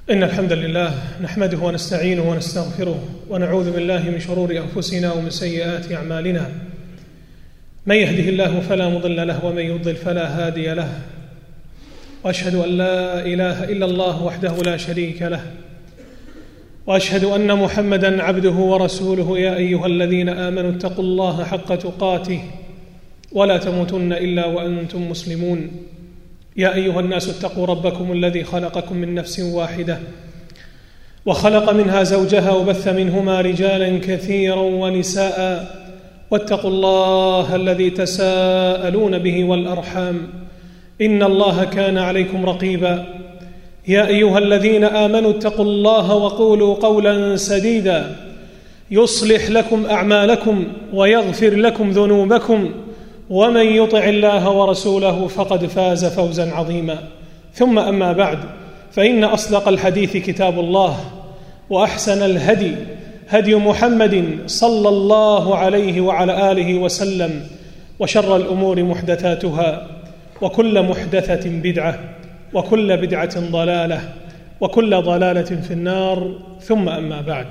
إن الحمد لله نحمده ونستعينه ونستغفره ونعوذ بالله من شرور أنفسنا ومن سيئات أعمالنا. من يهده الله فلا مضل له ومن يضلل فلا هادي له، وأشهد أن لا إله إلا الله وحده لا شريك له، وأشهد أن محمدًا عبده ورسوله. يا أيها الذين آمنوا اتقوا الله حق تقاته ولا تموتن إلا وأنتم مسلمون. يا أيها الناس اتقوا ربكم الذي خلقكم من نفس واحدة وخلق منها زوجها وبث منهما رجالا كثيرا ونساء، واتقوا الله الذي تساءلون به والأرحام إن الله كان عليكم رقيبا. يا أيها الذين آمنوا اتقوا الله وقولوا قولا سديدا يصلح لكم أعمالكم ويغفر لكم ذنوبكم، ومن يطع الله ورسوله فقد فاز فوزا عظيما. ثم أما بعد، فإن أصدق الحديث كتاب الله، وأحسن الهدي هدي محمد صلى الله عليه وعلى آله وسلم، وشر الأمور محدثاتها، وكل محدثة بدعة، وكل بدعة ضلالة، وكل ضلالة في النار. ثم أما بعد،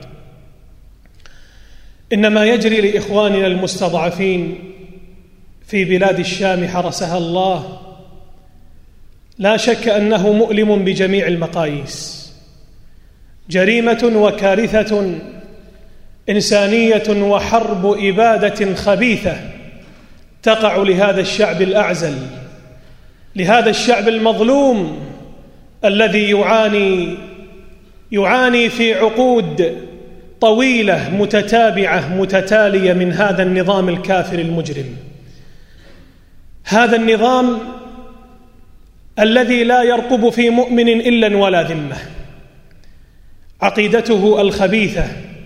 إنما يجري لإخواننا المستضعفين في بلاد الشام حرسها الله لا شك أنه مؤلم بجميع المقاييس، جريمة وكارثة إنسانية وحرب إبادة خبيثة تقع لهذا الشعب الأعزل، لهذا الشعب المظلوم الذي يعاني في عقود طويلة متتابعة متتالية من هذا النظام الكافر المجرم، هذا النظام الذي لا يرقب في مؤمن إلا ولا ذمة. عقيدته الخبيثة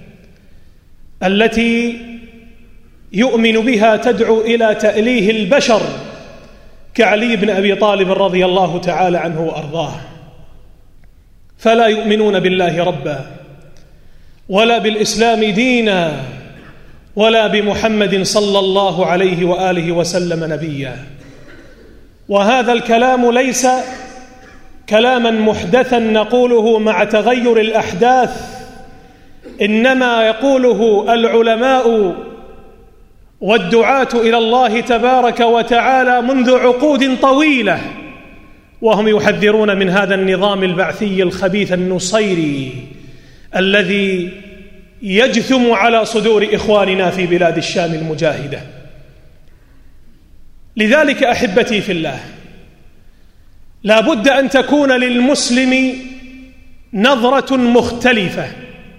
التي يؤمن بها تدعو إلى تأليه البشر كعلي بن أبي طالب رضي الله تعالى عنه وأرضاه، فلا يؤمنون بالله ربا، ولا بالإسلام دينا، ولا بمحمد صلى الله عليه وآله وسلم نبيا. وهذا الكلام ليس كلاما محدثا نقوله مع تغير الأحداث، إنما يقوله العلماء والدعاة إلى الله تبارك وتعالى منذ عقود طويلة، وهم يحذرون من هذا النظام البعثي الخبيث النصيري الذي يجثم على صدور إخواننا في بلاد الشام المجاهدة. لذلك أحبتي في الله، لا بد أن تكون للمسلم نظرة مختلفة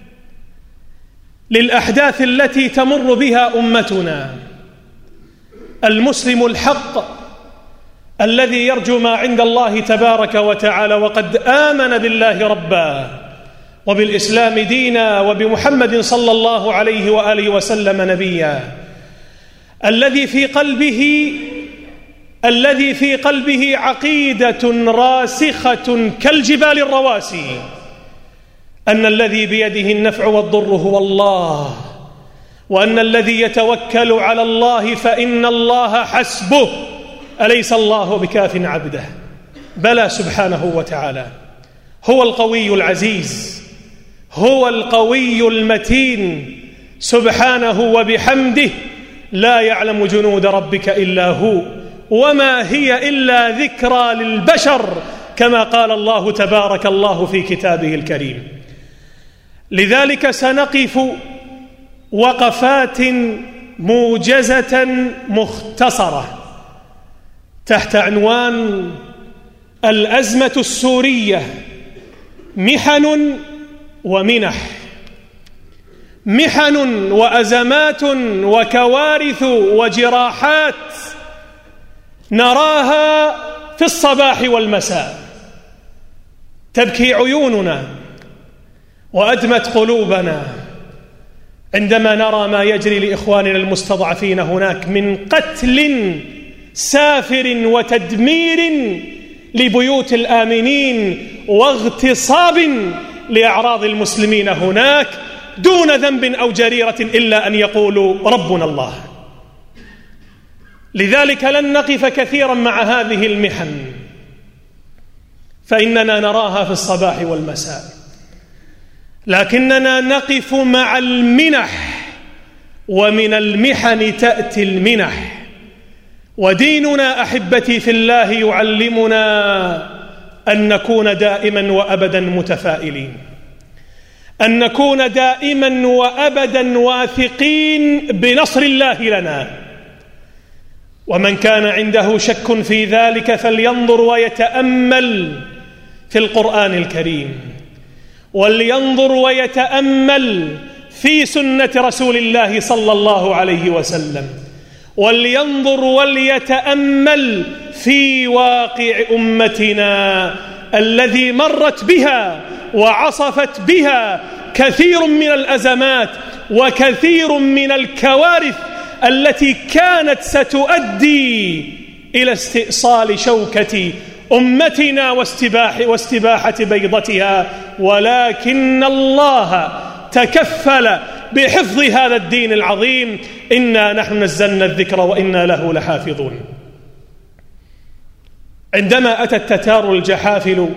للأحداث التي تمر بها أمتنا. المسلم الحق الذي يرجو ما عند الله تبارك وتعالى وقد آمن بالله ربا وبالإسلام دينا وبمحمد صلى الله عليه وآله وسلم نبيا، الذي في قلبه عقيدة راسخة كالجبال الرواسي، أن الذي بيده النفع والضر هو الله، وأن الذي يتوكل على الله فإن الله حسبه، أليس الله بكاف عبده؟ بلى سبحانه وتعالى، هو القوي العزيز، هو القوي المتين سبحانه وبحمده، لا يعلم جنود ربك إلا هو، وما هي إلا ذكرى للبشر، كما قال الله تبارك الله في كتابه الكريم. لذلك سنقف وقفات موجزة مختصرة تحت عنوان الأزمة السورية، محن ومنح، محن وأزمات وكوارث وجراحات نراها في الصباح والمساء، تبكي عيوننا وأدمت قلوبنا عندما نرى ما يجري لإخواننا المستضعفين هناك من قتل سافر وتدمير لبيوت الآمنين واغتصاب لأعراض المسلمين هناك دون ذنب أو جريرة إلا أن يقولوا ربنا الله. لذلك لن نقف كثيرا مع هذه المحن، فإننا نراها في الصباح والمساء. لكننا نقف مع المنح، ومن المحن تأتي المنح. وديننا أحبتي في الله يعلمنا أن نكون دائما وأبدا متفائلين، أن نكون دائما وأبدا واثقين بنصر الله لنا. ومن كان عنده شك في ذلك فلينظر ويتأمل في القرآن الكريم، ولينظر ويتأمل في سنة رسول الله صلى الله عليه وسلم، ولينظر وليتأمل في واقع أمتنا الذي مرت بها وعصفت بها كثير من الأزمات وكثير من الكوارث التي كانت ستؤدي إلى استئصال شوكة أمتنا واستباحة بيضتها، ولكن الله تكفل بحفظ هذا الدين العظيم. إنا نحن نزلنا الذكر وإنا له لحافظون. عندما أتى التتار الجحافل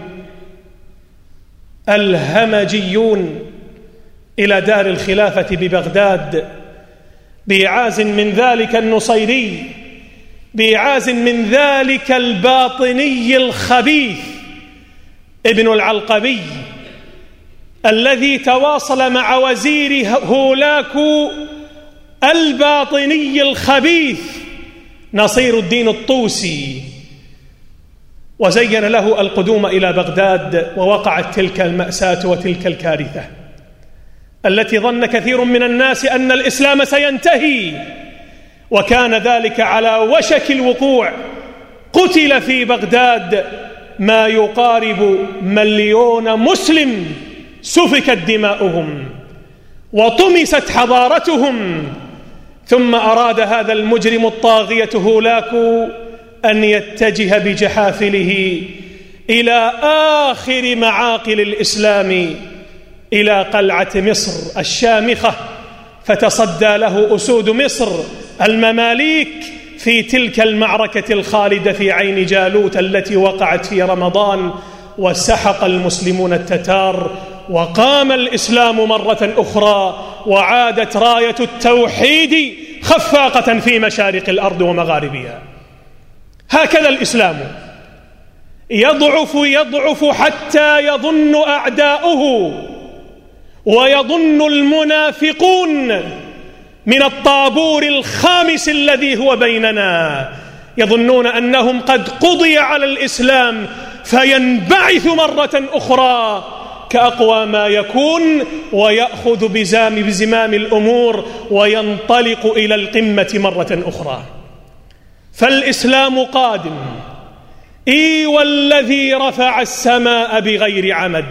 الهمجيون إلى دار الخلافة ببغداد بإعاز من ذلك النصيري، بإعاز من ذلك الباطني الخبيث ابن العلقبي الذي تواصل مع وزير هولاكو الباطني الخبيث نصير الدين الطوسي، وزين له القدوم إلى بغداد، ووقعت تلك المأساة وتلك الكارثة التي ظن كثير من الناس أن الإسلام سينتهي، وكان ذلك على وشك الوقوع. قتل في بغداد ما يقارب 1,000,000 مسلم، سفكت دماؤهم وطمست حضارتهم. ثم أراد هذا المجرم الطاغية هولاكو أن يتجه بجحافله إلى آخر معاقل الإسلام، إلى قلعة مصر الشامخة، فتصدى له أسود مصر المماليك في تلك المعركة الخالدة في عين جالوت التي وقعت في رمضان، وسحق المسلمون التتار، وقام الإسلام مرة أخرى، وعادت راية التوحيد خفاقة في مشارق الأرض ومغاربها. هكذا الإسلام يضعف حتى يظن أعداؤه ويظن المنافقون من الطابور الخامس الذي هو بيننا، يظنون أنهم قد قضي على الإسلام، فينبعث مرة أخرى كأقوى ما يكون، ويأخذ بزمام الأمور وينطلق إلى القمة مرة أخرى. فالإسلام قادم، والذي رفع السماء بغير عمد،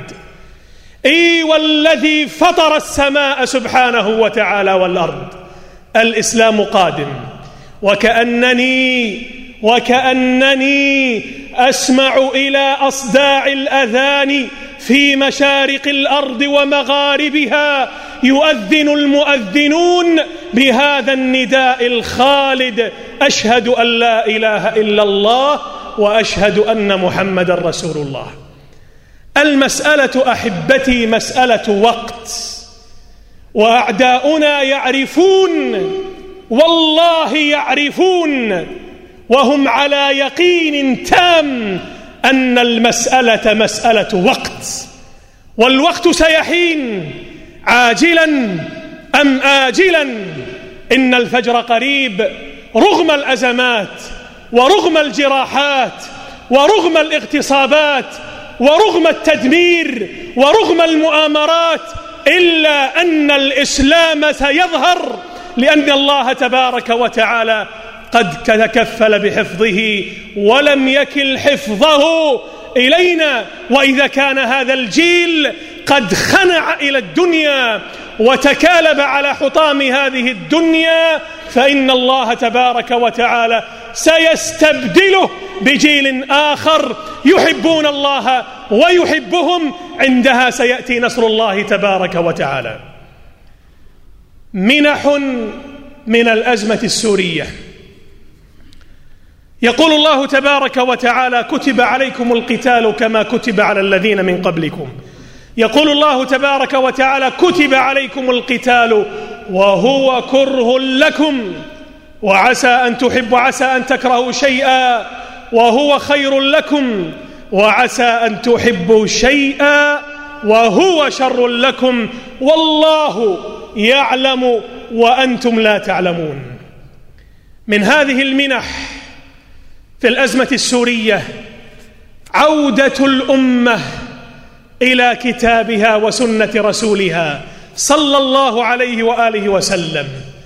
والذي فطر السماء سبحانه وتعالى والأرض. الإسلام قادم، وكأنني أسمع إلى أصداع الأذان في مشارق الأرض ومغاربها يؤذن المؤذنون بهذا النداء الخالد: أشهد أن لا إله إلا الله وأشهد أن محمد رسول الله. المسألة أحبتي مسألة وقت، وأعداؤنا يعرفون، والله يعرفون، وهم على يقين تام أن المسألة مسألة وقت، والوقت سيحين عاجلا أم آجلا. إن الفجر قريب، رغم الأزمات ورغم الجراحات ورغم الاغتصابات ورغم التدمير ورغم المؤامرات، إلا أن الإسلام سيظهر، لأن الله تبارك وتعالى قد تكفل بحفظه ولم يكل حفظه إلينا. وإذا كان هذا الجيل قد خنع إلى الدنيا وتكالب على حطام هذه الدنيا، فإن الله تبارك وتعالى سيستبدله بجيل آخر يحبون الله ويحبهم. عندها سيأتي نصر الله تبارك وتعالى. منح من الأزمة السورية. يقول الله تبارك وتعالى: كتب عليكم القتال كما كتب على الذين من قبلكم يقول الله تبارك وتعالى: كتب عليكم القتال وهو كره لكم وعسى أن تحبوا، عسى أن تكرهوا شيئا وهو خير لكم، وعسى أن تحبوا شيئا وهو شر لكم، والله يعلم وأنتم لا تعلمون. من هذه المنح في الأزمة السورية عودة الأمة إلى كتابها وسنة رسولها صلى الله عليه وآله وسلم.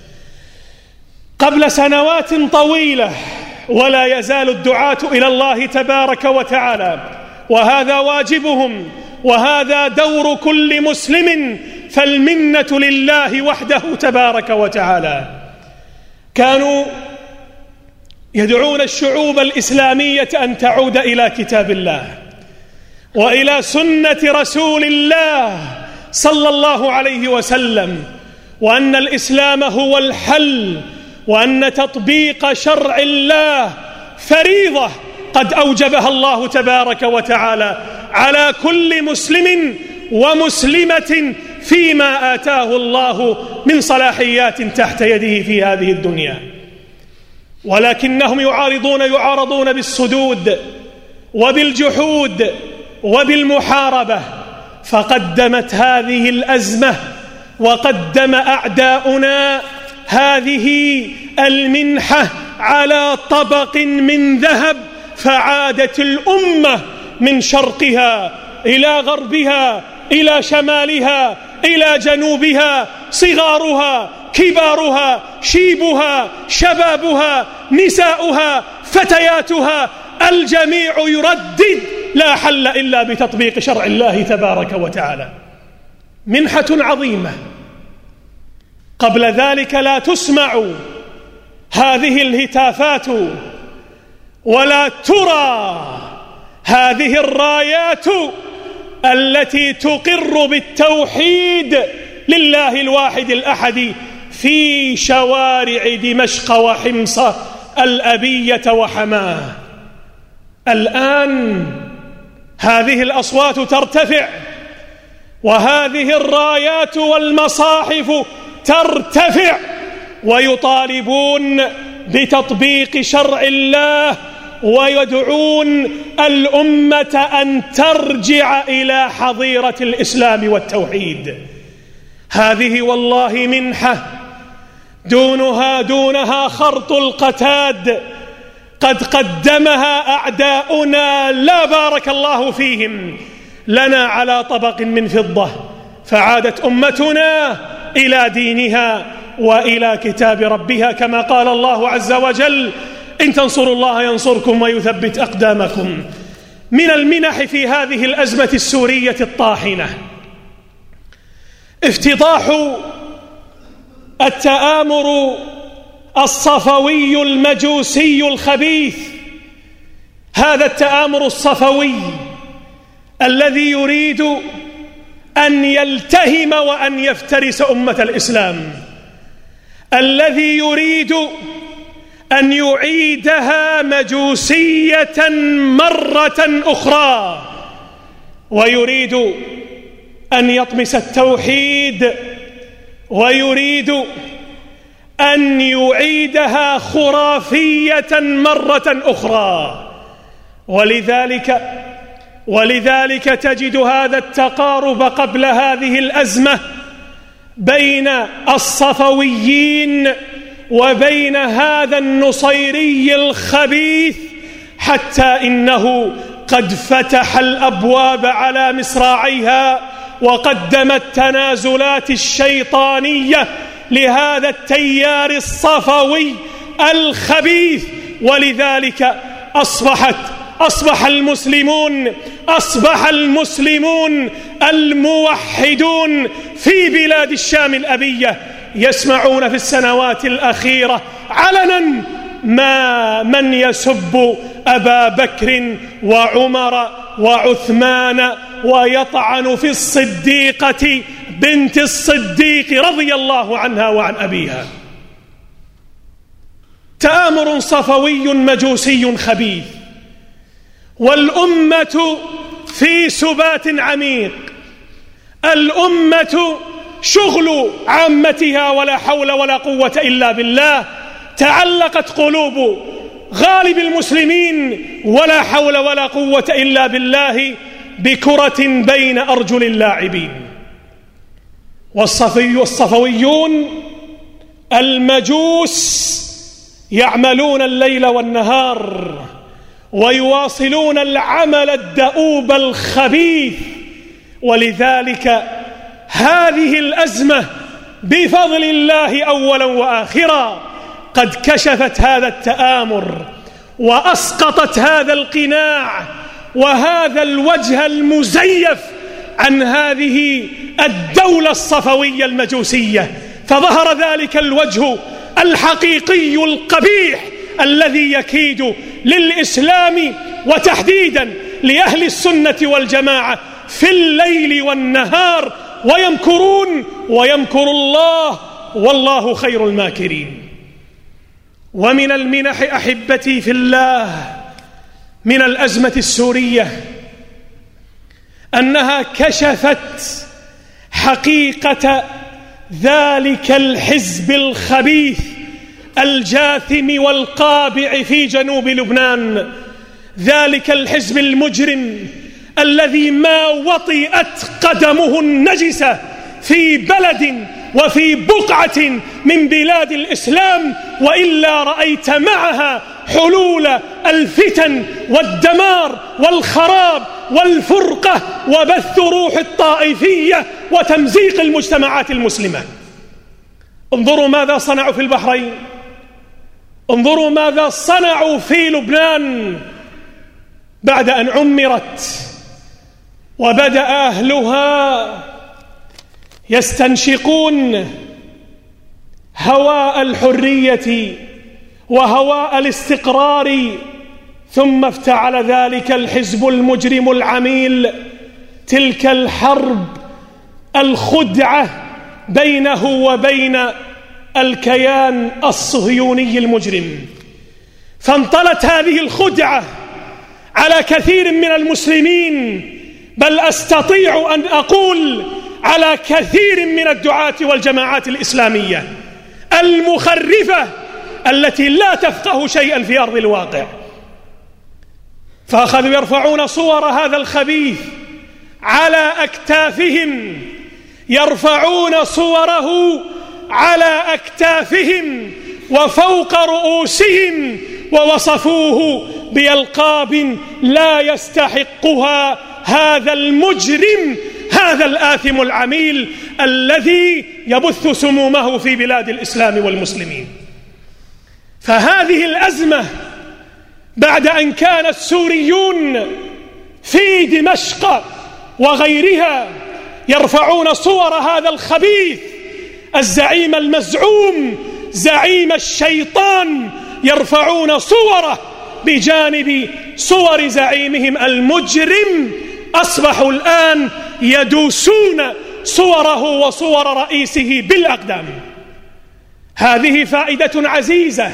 قبل سنوات طويلة ولا يزال الدعاة إلى الله تبارك وتعالى، وهذا واجبهم وهذا دور كل مسلم، فالمنة لله وحده تبارك وتعالى. كانوا يدعون الشعوب الإسلامية أن تعود إلى كتاب الله وإلى سنة رسول الله صلى الله عليه وسلم، وأن الإسلام هو الحل، وأن تطبيق شرع الله فريضة قد أوجبها الله تبارك وتعالى على كل مسلم ومسلمة فيما آتاه الله من صلاحيات تحت يده في هذه الدنيا. ولكنهم يعارضون بالصدود وبالجحود وبالمحاربة، فقدمت هذه الأزمة وقدم أعداؤنا هذه المنحة على طبق من ذهب، فعادت الأمة من شرقها إلى غربها إلى شمالها إلى جنوبها، صغارها كبارها شيبها شبابها نساؤها فتياتها، الجميع يردد لا حل إلا بتطبيق شرع الله تبارك وتعالى. منحة عظيمة قبل ذلك لا تسمع هذه الهتافات ولا ترى هذه الرايات التي تقر بالتوحيد لله الواحد الأحد في شوارع دمشق وحمص الأبية وحماه. الآن هذه الأصوات ترتفع وهذه الرايات والمصاحف ترتفع، ويطالبون بتطبيق شرع الله، ويدعون الأمة أن ترجع إلى حظيرة الإسلام والتوحيد. هذه والله منحة دونها خرط القتاد قد قدمها أعداؤنا لا بارك الله فيهم لنا على طبق من فضة، فعادت أمتنا إلى دينها وإلى كتاب ربها، كما قال الله عز وجل: إن تنصروا الله ينصركم ويثبت أقدامكم. من المنح في هذه الأزمة السورية الطاحنة افتضاح التآمر الصفوي المجوسي الخبيث، هذا التآمر الصفوي الذي يريد أن يلتهم وأن يفترس أمة الإسلام، الذي يريد أن يعيدها مجوسية مرة أخرى، ويريد أن يطمس التوحيد، ويريد أن يعيدها خرافية مرة أخرى. ولذلك تجد هذا التقارب قبل هذه الأزمة بين الصفويين وبين هذا النصيري الخبيث، حتى إنه قد فتح الأبواب على مصراعيها وقدم التنازلات الشيطانية لهذا التيار الصفوي الخبيث. ولذلك أصبح المسلمون الموحدون في بلاد الشام الأبية يسمعون في السنوات الأخيرة علنا من يسب أبا بكر وعمر وعثمان ويطعن في الصديقة بنت الصديق رضي الله عنها وعن أبيها. تآمر صفوي مجوسي خبيث، والأمة في سبات عميق الأمة شغل عامتها ولا حول ولا قوة إلا بالله. تعلقت قلوب غالب المسلمين ولا حول ولا قوة إلا بالله بكرة بين أرجل اللاعبين. والصفويون المجوس يعملون الليل والنهار ويواصلون العمل الدؤوب الخبيث، ولذلك هذه الأزمة بفضل الله أولا وآخرا قد كشفت هذا التآمر وأسقطت هذا القناع وهذا الوجه المزيف عن هذه الدولة الصفوية المجوسية، فظهر ذلك الوجه الحقيقي القبيح الذي يكيد للإسلام وتحديدا لأهل السنة والجماعة في الليل والنهار، ويمكرون ويمكر الله والله خير الماكرين. ومن المنح أحبتي في الله من الأزمة السورية أنها كشفت حقيقة ذلك الحزب الخبيث الجاثم والقابع في جنوب لبنان، ذلك الحزب المجرم الذي ما وطئت قدمه النجسة في بلد وفي بقعة من بلاد الإسلام وإلا رأيت معها حلول الفتن والدمار والخراب والفرقة وبث روح الطائفية وتمزيق المجتمعات المسلمة. انظروا ماذا صنعوا في البحرين، انظروا ماذا صنعوا في لبنان بعد أن عمرت وبدأ أهلها يستنشقون هواء الحرية وهواء الاستقرار، ثم افتعل ذلك الحزب المجرم العميل تلك الحرب الخدعة بينه وبين الكيان الصهيوني المجرم، فانطلت هذه الخدعة على كثير من المسلمين، بل أستطيع أن أقول على كثير من الدعاة والجماعات الإسلامية المخرفة التي لا تفقه شيئا في أرض الواقع، فأخذوا يرفعون صور هذا الخبيث على أكتافهم، يرفعون صوره على أكتافهم وفوق رؤوسهم، ووصفوه بألقاب لا يستحقها هذا المجرم، هذا الآثم العميل الذي يبث سمومه في بلاد الإسلام والمسلمين. فهذه الأزمة بعد أن كان السوريون في دمشق وغيرها يرفعون صور هذا الخبيث الزعيم المزعوم زعيم الشيطان، يرفعون صوره بجانب صور زعيمهم المجرم، أصبحوا الآن يدوسون صوره وصور رئيسه بالأقدام. هذه فائدة عزيزة،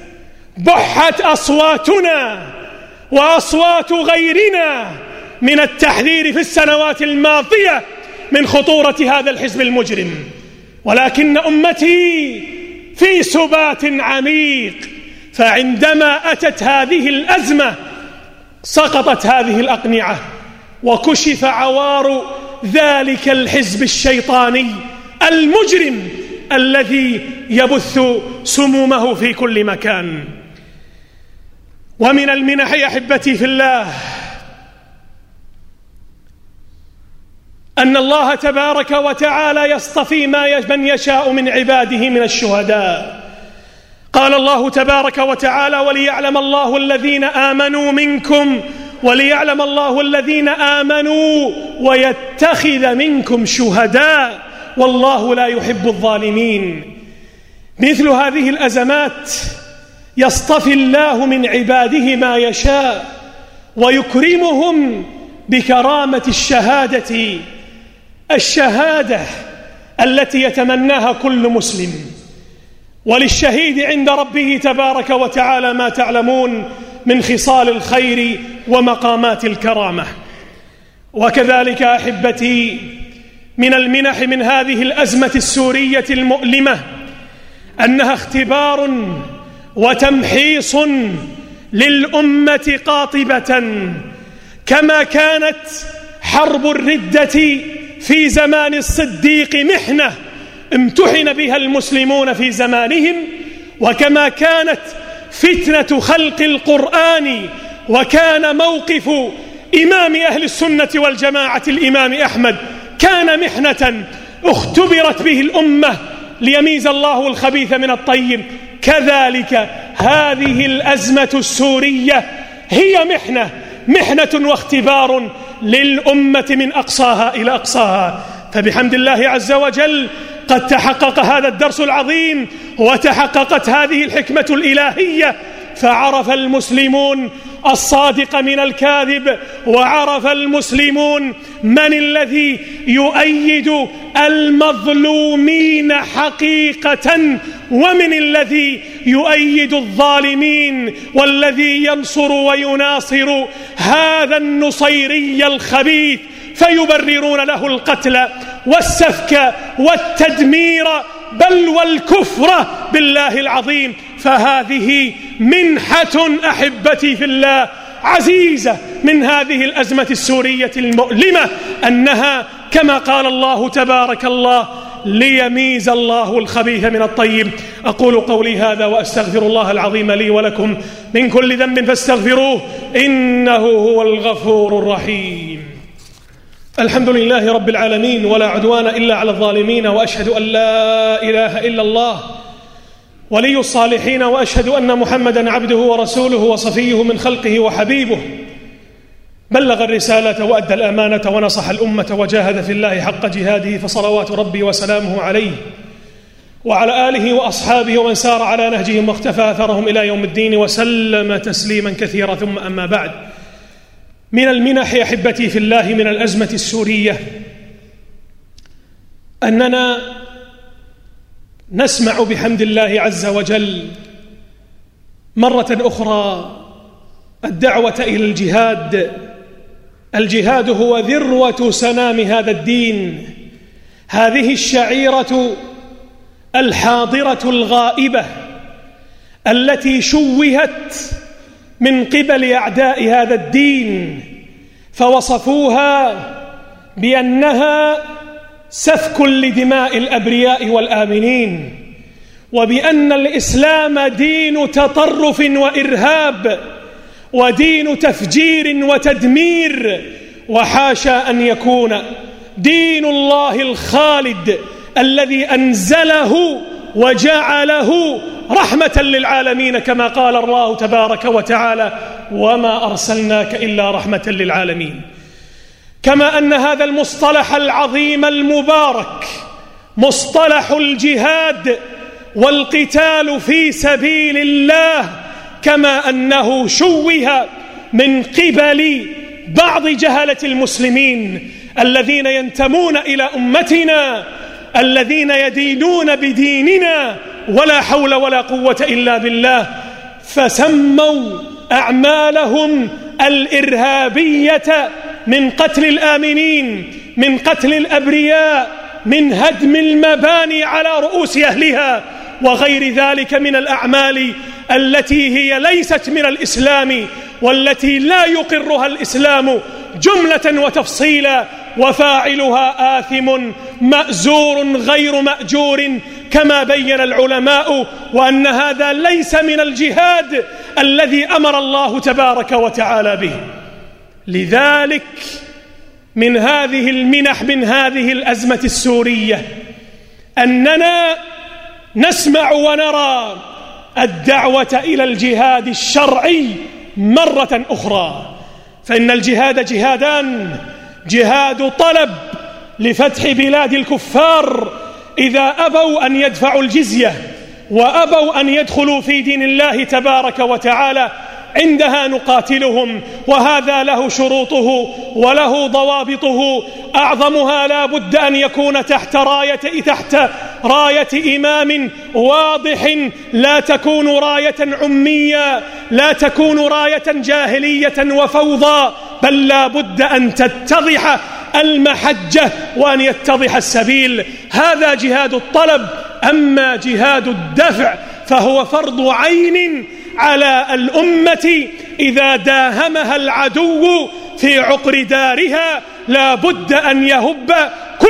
بحت أصواتنا وأصوات غيرنا من التحذير في السنوات الماضية من خطورة هذا الحزب المجرم، ولكن أمتي في سبات عميق، فعندما أتت هذه الأزمة سقطت هذه الأقنعة وكشف عوار ذلك الحزب الشيطاني المجرم الذي يبث سمومه في كل مكان. ومن المنح أحبتي في الله أن الله تبارك وتعالى يصطفي من يشاء من عباده من الشهداء. قال الله تبارك وتعالى: وليعلم الله الذين آمنوا منكم وليعلم الله الذين آمنوا ويتخذ منكم شهداء والله لا يحب الظالمين. مثل هذه الأزمات يصطفي الله من عباده ما يشاء ويكرمهم بكرامة الشهادة التي يتمناها كل مسلم. وللشهيد عند ربه تبارك وتعالى ما تعلمون من خصال الخير ومقامات الكرامة. وكذلك أحبتي من المنح من هذه الأزمة السورية المؤلمة أنها اختبار وتمحيص للأمة قاطبة، كما كانت حرب الردة في زمان الصديق محنة امتحن بها المسلمون في زمانهم، وكما كانت فتنة خلق القرآن وكان موقف إمام أهل السنة والجماعة الإمام أحمد كان محنة اختبرت به الأمة ليميز الله الخبيث من الطيب، كذلك هذه الأزمة السورية هي محنة واختبار للأمة من أقصاها إلى أقصاها. فبحمد الله عز وجل قد تحقق هذا الدرس العظيم وتحققت هذه الحكمة الإلهية، فعرف المسلمون الصادق من الكاذب، وعرف المسلمون من الذي يؤيد المظلومين حقيقة ومن الذي يؤيد الظالمين، والذي ينصر ويناصر هذا النصيري الخبيث فيبررون له القتل والسفك والتدمير بل والكفر بالله العظيم. فهذه منحة أحبتي في الله عزيزة من هذه الأزمة السورية المؤلمة، أنها كما قال الله تبارك الله ليميز الله الخبيث من الطيب. أقول قولي هذا وأستغفر الله العظيم لي ولكم من كل ذنب فاستغفروه إنه هو الغفور الرحيم. الحمد لله رب العالمين، ولا عدوان إلا على الظالمين، وأشهد أن لا إله إلا الله ولي الصالحين، وأشهد أن محمدا عبده ورسوله وصفيه من خلقه وحبيبه، بلغ الرسالة وأدى الأمانة ونصح الأمة وجاهد في الله حق جهاده، فصلوات ربي وسلامه عليه وعلى آله وأصحابه ومن سار على نهجهم واختفى أثرهم إلى يوم الدين وسلم تسليما كثيرا. ثم أما بعد، من المنح أحبتي في الله من الأزمة السورية أننا نسمع بحمد الله عز وجل مرة أخرى الدعوة إلى الجهاد. الجهاد هو ذروة سنام هذا الدين، هذه الشعيرة الحاضرة الغائبة التي شوهت من قبل أعداء هذا الدين، فوصفوها بأنها سفك لدماء الأبرياء والآمنين، وبأن الإسلام دين تطرف وإرهاب ودين تفجير وتدمير، وحاشا أن يكون دين الله الخالد الذي أنزله وجعله رحمة للعالمين، كما قال الله تبارك وتعالى وما أرسلناك إلا رحمة للعالمين. كما أن هذا المصطلح العظيم المبارك مصطلح الجهاد والقتال في سبيل الله، كما أنه شوه من قبل بعض جهلة المسلمين الذين ينتمون إلى أمتنا، الذين يدينون بديننا ولا حول ولا قوة إلا بالله، فسموا أعمالهم الإرهابية من قتل الآمنين، من قتل الأبرياء، من هدم المباني على رؤوس أهلها، وغير ذلك من الأعمال التي هي ليست من الإسلام والتي لا يقرها الإسلام جملة وتفصيلا، وفاعلها آثم مأزور غير مأجور، كما بين العلماء، وأن هذا ليس من الجهاد الذي أمر الله تبارك وتعالى به. لذلك من هذه المنح من هذه الأزمة السورية أننا نسمع ونرى الدعوة إلى الجهاد الشرعي مرة أخرى، فإن الجهاد جهادان: جهاد طلب لفتح بلاد الكفار إذا أبوا أن يدفعوا الجزية وأبوا أن يدخلوا في دين الله تبارك وتعالى، عندها نقاتلهم، وهذا له شروطه وله ضوابطه، أعظمها لا بد أن يكون تحت راية إمام واضح، لا تكون راية عمية، لا تكون راية جاهلية وفوضى، بل لا بد أن تتضح المحجة وأن يتضح السبيل. هذا جهاد الطلب. أما جهاد الدفع فهو فرض عين على الأمة إذا داهمها العدو في عقر دارها. لا بد أن يهب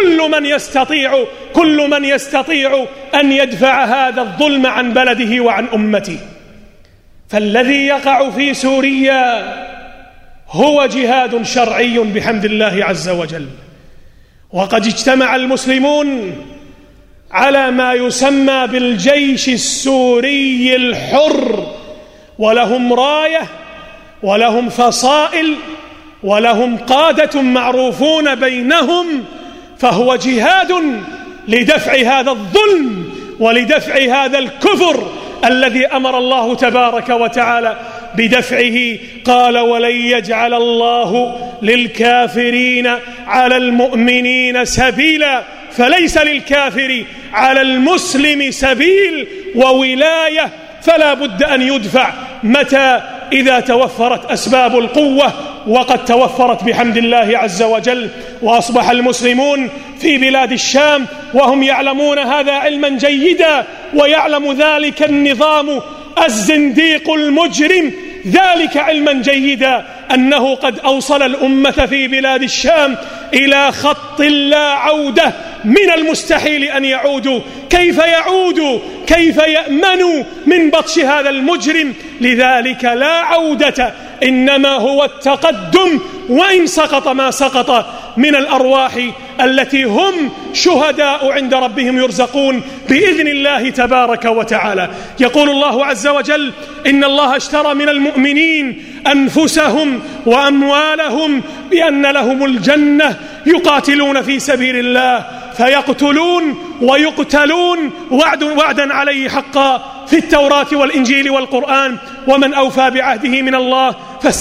كل من يستطيع أن يدفع هذا الظلم عن بلده وعن أمته. فالذي يقع في سوريا هو جهاد شرعي بحمد الله عز وجل، وقد اجتمع المسلمون على ما يسمى بالجيش السوري الحر، ولهم راية ولهم فصائل ولهم قادة معروفون بينهم، فهو جهاد لدفع هذا الظلم ولدفع هذا الكفر الذي أمر الله تبارك وتعالى بدفعه. قال: ولن يجعل الله للكافرين على المؤمنين سبيلا. فليس للكافر على المسلم سبيل وولاية، فلا بد أن يدفع. متى؟ إذا توفرت أسباب القوة، وقد توفرت بحمد الله عز وجل. وأصبح المسلمون في بلاد الشام وهم يعلمون هذا علما جيدا، ويعلم ذلك النظام الزنديق المجرم ذلك علما جيدا، أنه قد أوصل الأمة في بلاد الشام إلى خط لا عودة. من المستحيل أن يعودوا. كيف يعودوا؟ كيف يأمنوا من بطش هذا المجرم؟ لذلك لا عودة، إنما هو التقدم، وإن سقط ما سقط من الأرواح التي هم شهداء عند ربهم يرزقون بإذن الله تبارك وتعالى. يقول الله عز وجل: إن الله اشترى من المؤمنين أنفسهم وأموالهم بأن لهم الجنة يقاتلون في سبيل الله فيقتلون ويقتلون وعدا عليه حقا في التوراة والإنجيل والقرآن، ومن أوفى بعهده من الله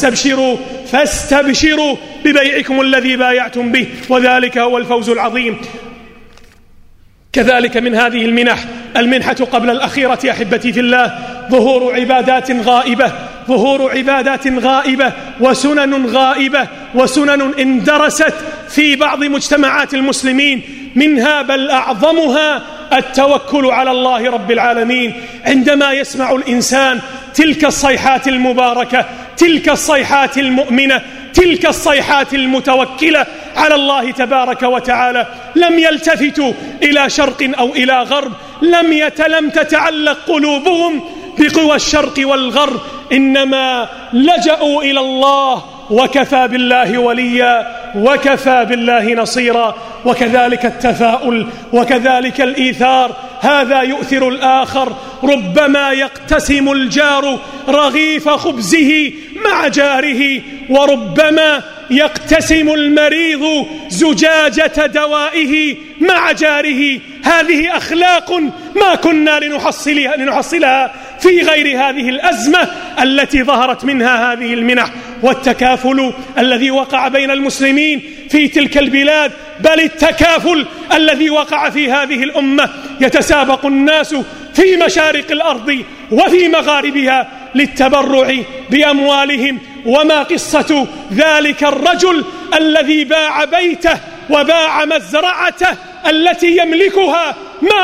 فاستبشروا ببيعكم الذي بايعتم به وذلك هو الفوز العظيم. كذلك من هذه المنحة قبل الأخيرة أحبتي في الله ظهور عبادات غائبة وسنن غائبة وسنن اندرست في بعض مجتمعات المسلمين، منها بل أعظمها التوكل على الله رب العالمين. عندما يسمع الإنسان تلك الصيحات المباركة، تلك الصيحات المؤمنة، تلك الصيحات المتوكلة على الله تبارك وتعالى، لم يلتفتوا إلى شرق أو إلى غرب، لم تتعلق قلوبهم بقوى الشرق والغرب، إنما لجأوا إلى الله، وكفى بالله وليا وكفى بالله نصيرا. وكذلك التفاؤل وكذلك الإيثار، هذا يؤثر الآخر. ربما يقتسم الجار رغيف خبزه مع جاره، وربما يقتسم المريض زجاجة دوائه مع جاره. هذه أخلاق ما كنا لنحصلها في غير هذه الأزمة التي ظهرت منها هذه المنح. والتكافل الذي وقع بين المسلمين في تلك البلاد، بل التكافل الذي وقع في هذه الأمة، يتسابق الناس في مشارق الأرض وفي مغاربها للتبرع بأموالهم. وما قصة ذلك الرجل الذي باع بيته وباع مزرعته التي يملكها،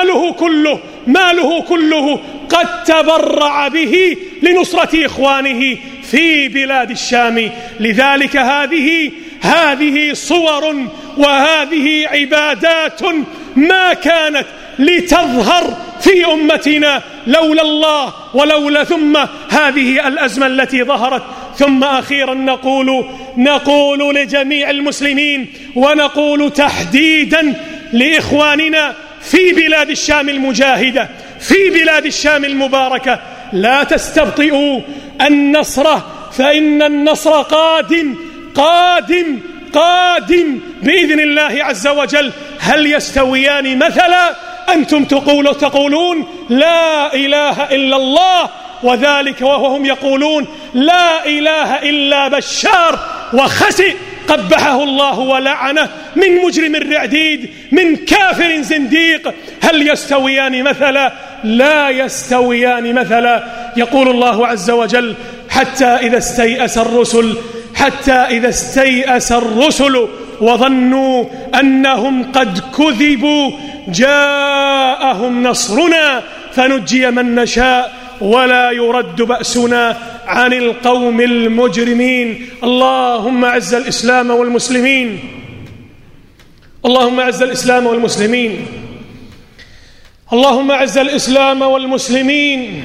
ماله كله قد تبرع به لنصرة إخوانه في بلاد الشام. لذلك هذه صور وهذه عبادات ما كانت لتظهر في أمتنا لولا الله ولولا ثم هذه الأزمة التي ظهرت. ثم أخيرا نقول لجميع المسلمين، ونقول تحديدا لإخواننا في بلاد الشام المجاهدة، في بلاد الشام المباركة: لا تستبطئوا النصر، فإن النصر قادم بإذن الله عز وجل. هل يستويان مثلا؟ أنتم تقولون لا إله إلا الله، وذلك وهم يقولون لا إله إلا بشار وخسئ قبحه الله ولعنه، من مجرم رعديد، من كافر زنديق. هل يستويان مثلا؟ لا يستويان مثلا. يقول الله عز وجل: حتى إذا استيأس الرسل وظنوا أنهم قد كذبوا جاءهم نصرنا فنجي من نشاء ولا يرد بأسنا عن القوم المجرمين. اللهم أعز الإسلام والمسلمين، اللهم أعز الإسلام والمسلمين، اللهم أعز الإسلام والمسلمين،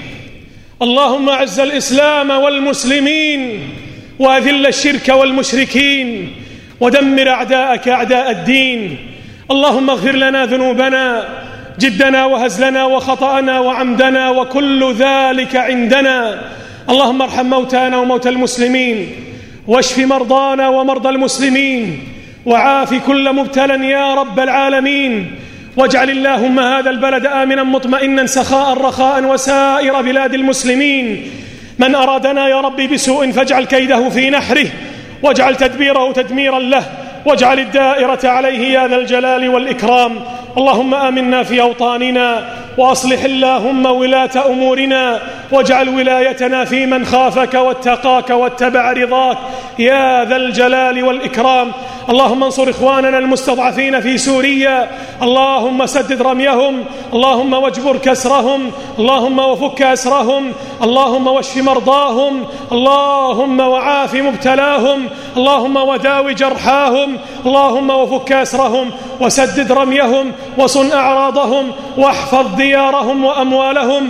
اللهم أعز الإسلام والمسلمين، وأذل الشرك والمشركين، ودمر أعداءك أعداء الدين. اللهم اغفر لنا ذنوبنا جدنا وهزلنا وخطأنا وعمدنا وكل ذلك عندنا. اللهم ارحم موتانا وموتى المسلمين، واشف مرضانا ومرضى المسلمين، وعاف كل مبتلى يا رب العالمين. واجعل اللهم هذا البلد آمنا مطمئنا سخاء رخاء وسائر بلاد المسلمين. من أرادنا يا رب بسوء فاجعل كيده في نحره، واجعل تدبيره تدميرا له، واجعل الدائرة عليه يا ذا الجلال والإكرام. اللهم آمنا في أوطاننا، وأصلح اللهم ولاة أمورنا، واجعل ولايتنا في من خافك واتقاك واتبع رضاك يا ذا الجلال والإكرام. اللهم انصر إخواننا المستضعفين في سوريا، اللهم سدد رميهم، اللهم واجبر كسرهم، اللهم وفك أسرهم، اللهم واشف مرضاهم، اللهم وعاف مبتلاهم، اللهم وداو جرحاهم، اللهم وفك أسرهم، وسدد رميهم، وصن أعراضهم، واحفظ ديارهم وأموالهم.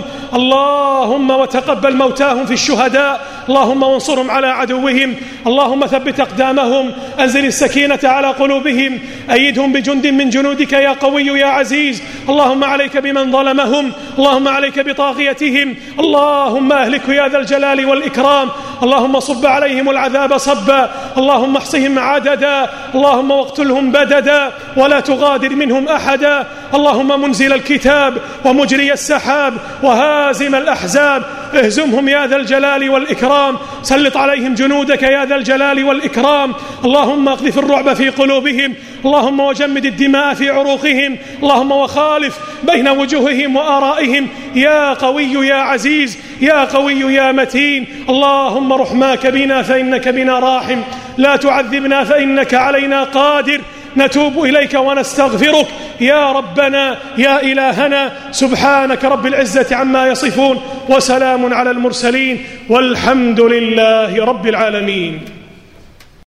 اللهم وتقبل موتاهم في الشهداء، اللهم وانصرهم على عدوهم، اللهم ثبت أقدامهم، أنزل السكينة على قلوبهم، أيدهم بجند من جنودك يا قوي يا عزيز. اللهم عليك بمن ظلمهم، اللهم عليك بطاغيتهم، اللهم أهلك يا ذا الجلال والإكرام. اللهم صب عليهم العذاب صبا، اللهم احصهم عددا، اللهم واقتلهم بددا، ولا تغادر منهم أحدا. اللهم منزل الكتاب ومجري السحاب وهازم الأحزاب، اهزمهم يا ذا الجلال والإكرام، سلط عليهم جنودك يا ذا الجلال والإكرام. اللهم اقذف الرعب في قلوبهم، اللهم وجمد الدماء في عروقهم، اللهم وخالف بين وجوههم وآرائهم يا قوي يا عزيز يا قوي يا متين. اللهم رحماك بنا فإنك بنا راحم، لا تعذبنا فإنك علينا قادر، نتوب إليك ونستغفرك يا ربنا يا إلهنا. سبحانك رب العزة عما يصفون، وسلام على المرسلين، والحمد لله رب العالمين.